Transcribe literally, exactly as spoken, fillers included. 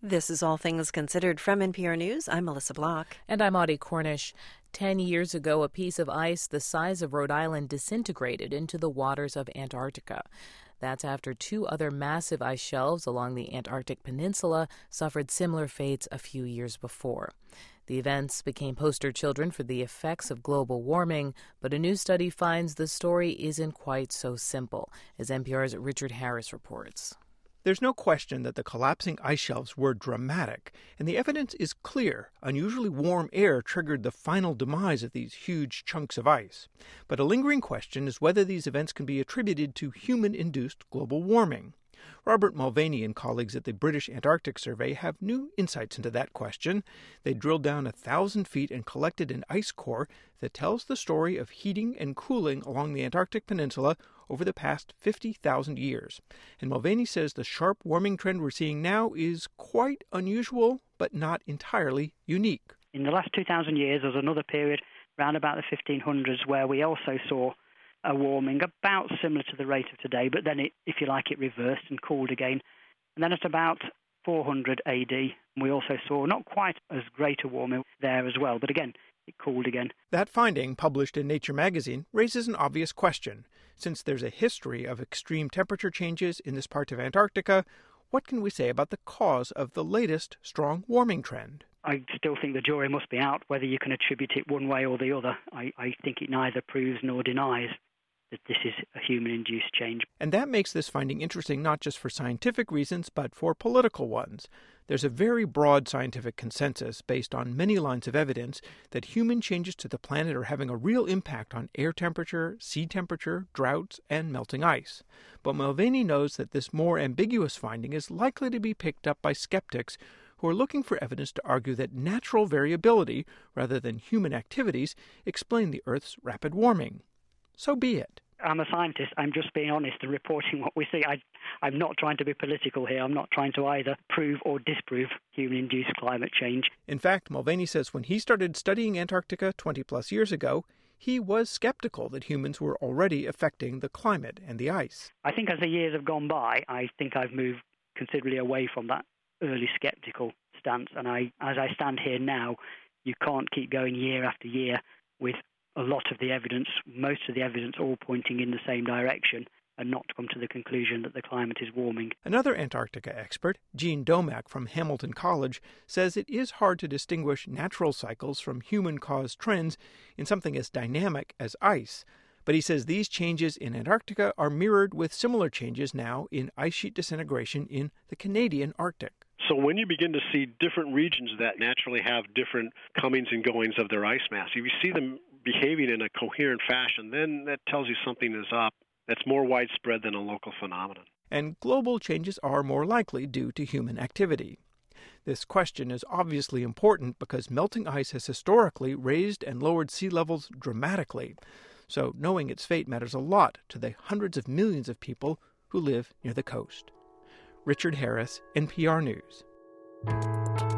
This is All Things Considered from N P R News. I'm Melissa Block. And I'm Audie Cornish. Ten years ago, a piece of ice the size of Rhode Island disintegrated into the waters of Antarctica. That's after two other massive ice shelves along the Antarctic Peninsula suffered similar fates a few years before. The events became poster children for the effects of global warming, but a new study finds the story isn't quite so simple, as N P R's Richard Harris reports. There's no question that the collapsing ice shelves were dramatic, and the evidence is clear. Unusually warm air triggered the final demise of these huge chunks of ice. But a lingering question is whether these events can be attributed to human-induced global warming. Robert Mulvaney and colleagues at the British Antarctic Survey have new insights into that question. They drilled down a thousand feet and collected an ice core that tells the story of heating and cooling along the Antarctic Peninsula over the past fifty thousand years. And Mulvaney says the sharp warming trend we're seeing now is quite unusual, but not entirely unique. In the last two thousand years, there was another period around about the fifteen hundreds where we also saw a warming about similar to the rate of today, but then, it, if you like, it reversed and cooled again. And then at about four hundred A D, we also saw not quite as great a warming there as well, but again, it cooled again. That finding, published in Nature magazine, raises an obvious question. Since there's a history of extreme temperature changes in this part of Antarctica, what can we say about the cause of the latest strong warming trend? I still think the jury must be out whether you can attribute it one way or the other. I, I think it neither proves nor denies that this is a human-induced change. And that makes this finding interesting not just for scientific reasons, but for political ones. There's a very broad scientific consensus based on many lines of evidence that human changes to the planet are having a real impact on air temperature, sea temperature, droughts, and melting ice. But Mulvaney knows that this more ambiguous finding is likely to be picked up by skeptics who are looking for evidence to argue that natural variability, rather than human activities, explain the Earth's rapid warming. So be it. I'm a scientist. I'm just being honest and reporting what we see. I, I'm not trying to be political here. I'm not trying to either prove or disprove human-induced climate change. In fact, Mulvaney says when he started studying Antarctica twenty-plus years ago, he was skeptical that humans were already affecting the climate and the ice. I think as the years have gone by, I think I've moved considerably away from that early skeptical stance. And I, as I stand here now, you can't keep going year after year with a lot of the evidence, most of the evidence all pointing in the same direction, and not come to the conclusion that the climate is warming. Another Antarctica expert, Jean Domack from Hamilton College, says it is hard to distinguish natural cycles from human-caused trends in something as dynamic as ice. But he says these changes in Antarctica are mirrored with similar changes now in ice sheet disintegration in the Canadian Arctic. So when you begin to see different regions that naturally have different comings and goings of their ice mass, if you see them behaving in a coherent fashion, then that tells you something is up that's more widespread than a local phenomenon. And global changes are more likely due to human activity. This question is obviously important because melting ice has historically raised and lowered sea levels dramatically. So knowing its fate matters a lot to the hundreds of millions of people who live near the coast. Richard Harris, N P R News.